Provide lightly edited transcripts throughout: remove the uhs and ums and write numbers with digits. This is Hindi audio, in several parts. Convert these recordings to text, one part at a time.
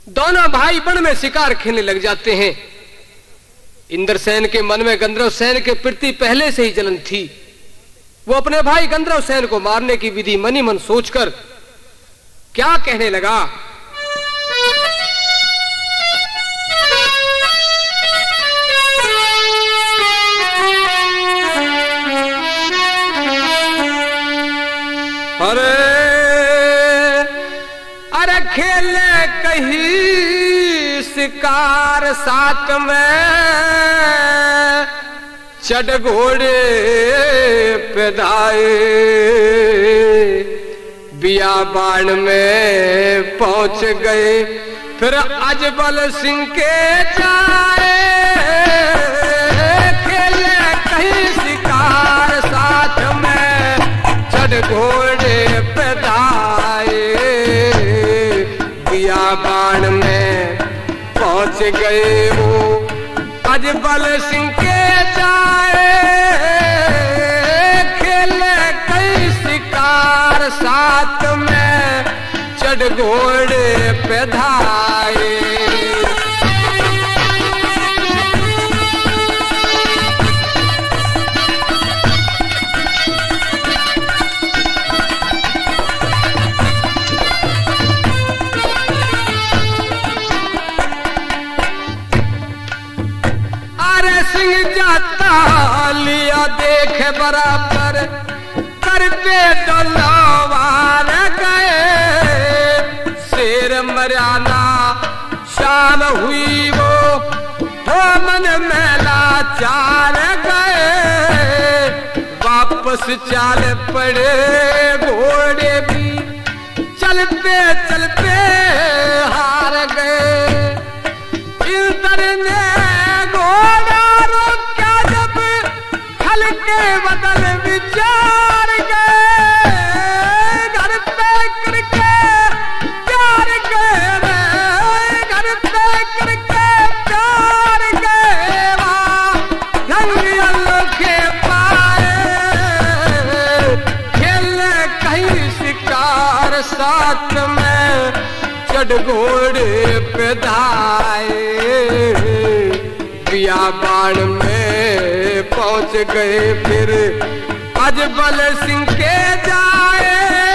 दोनों भाई वन में शिकार खेलने लग जाते हैं। इंद्रसेन के मन में गंधर्व सेन के प्रति पहले से ही जलन थी। वो अपने भाई गंधर्व सेन को मारने की विधि मनी मन सोचकर क्या कहने लगा। अरे अरे खेले कहीं शिकार साथ में, चढ़ घोड़े पैदाए बियाबान में पहुंच गए। फिर अजबल सिंह के जाए, खेले कहीं शिकार साथ में, चढ़ घोड़े पैदाए बियाबान में पहुंच गए। वो अजबल सिंह के जाए, खेले कई शिकार साथ में, चढ़ घोड़े पे धाए। सिंह जाता लिया देख बराबर, करते डोलावार गए। शेर मरियाना शाम हुई वो, मन मेला चार गए। वापस चाल पड़े घोड़े भी, चलते चलते हार गए। इंद्र ने के बदल विचार गए, घर पे करके प्यार गए, घर पे करके प्यार गए। रंग के पाए, खेले कहीं शिकार साथ में, चढ़ घोड़े पे धाए बियाबान में पहुंच गए। फिर अजबल सिंह के जाए,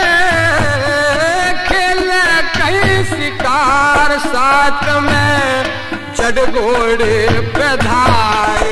खेले कहीं शिकार साथ में, चढ़ घोड़े पे धाए।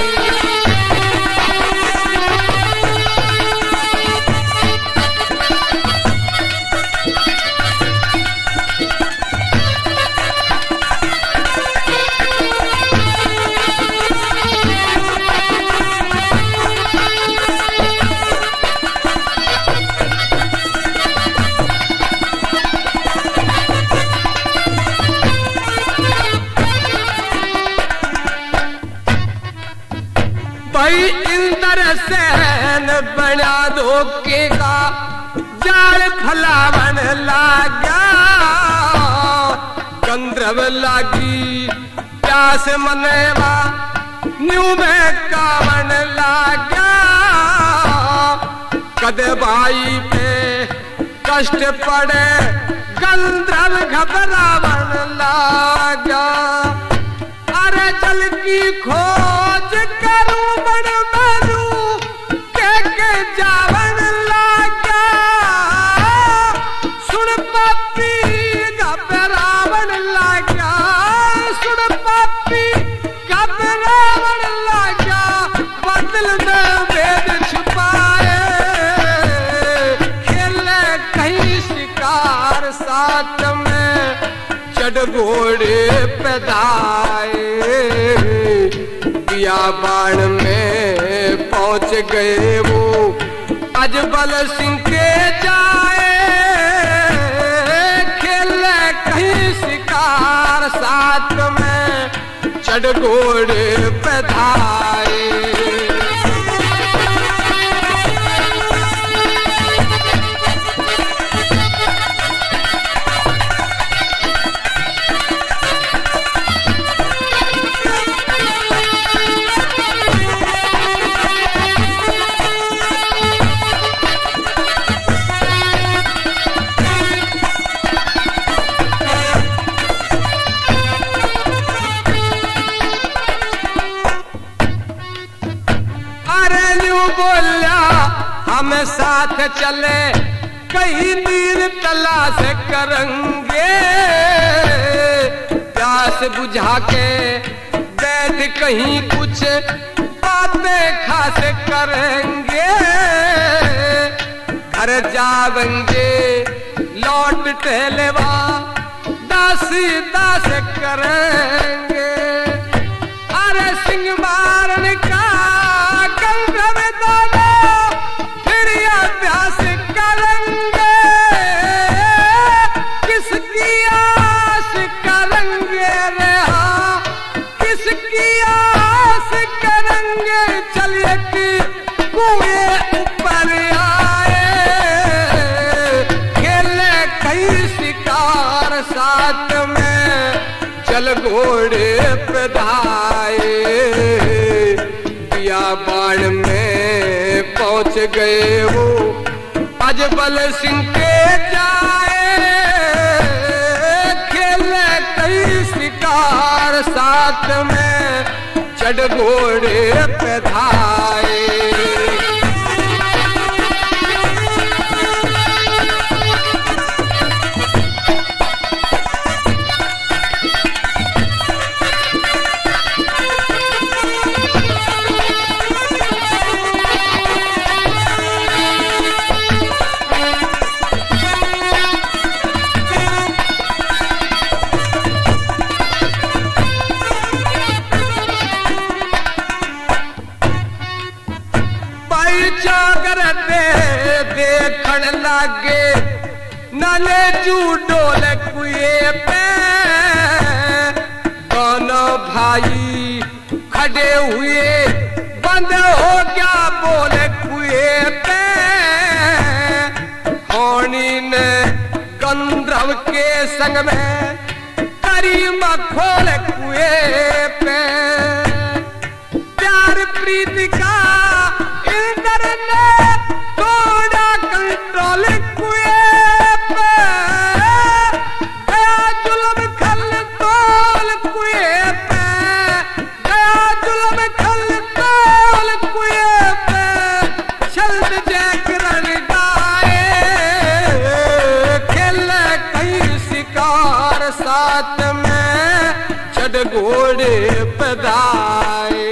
भाई इंद्रसेन बना धोखे का जाल फलावन लागा। गंधर्व लागी प्यास मनेवा, न्यू में कावन लागा। कद भाई पे कष्ट पड़े, गंधर्व घबरावन लागा। अरे जल की खोज करूं बड़ मरू, के जावन लागा। सुन पापी घबरावन लागा, सुन पापी घबरावन लागा। बदल में वेद छुपाए, खेले कहीं शिकार साथ में, चढ़ घोड़े पे धाए बियाबान में पहुंच गए। वो अजबल सिंह के जाए, खेले कहीं शिकार साथ में, चढ़ घोड़े पे धाए। साथ चले कहीं नीर तलाश करेंगे, प्यास बुझा के बैठ कहीं कुछ बातें खास करेंगे। घर जावेंगे लौट टहलवा दासी दास करेंगे। अरे सिंह मारने का गंधर्व दोनों फिर अभ्यास करेंगे। किसकी आस करेंगे रे हाँ, किसकी आस करेंगे। चलिए कि कुएं ऊपर आए, खेले कई शिकार साथ में, चल घोड़े पे धाए। बियाबान में पहुंच गए वो अजबल सिंह के जाए। खेले कई शिकार साथ में, चढ़ घोड़े पे धाए। चागर देखण लागे नाले जू डोल कुए पे। दोनों भाई खड़े हुए बंद हो गया बोल कुए पे। होनी ने गंधर्व के संग में करी मखोल कुए पे। प्यार प्रीति का इंद्र ने थोड़ा कंट्रोल कुए पे। गया जुल्म खल तोल कुए पे, गया जुल्म खल तोल कुए पे। छल्द जैकरण गाए, खेले कई शिकार साथ में, चढ़ घोड़े पे धाए।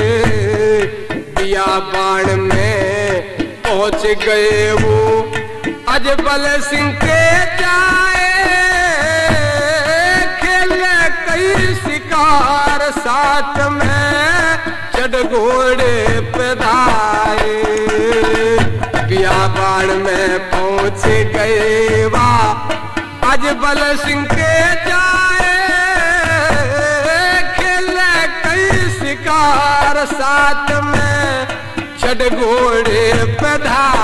बियाबान में पहुंच गए वो अजबल सिंह के जाए। खेले कई शिकार साथ में, चढ़ घोड़े पे धाए। बियाबान में पहुंच गए वा अजबल सिंह के जाए। खेले कई शिकार साथ में, चढ़ घोड़े पे धाए।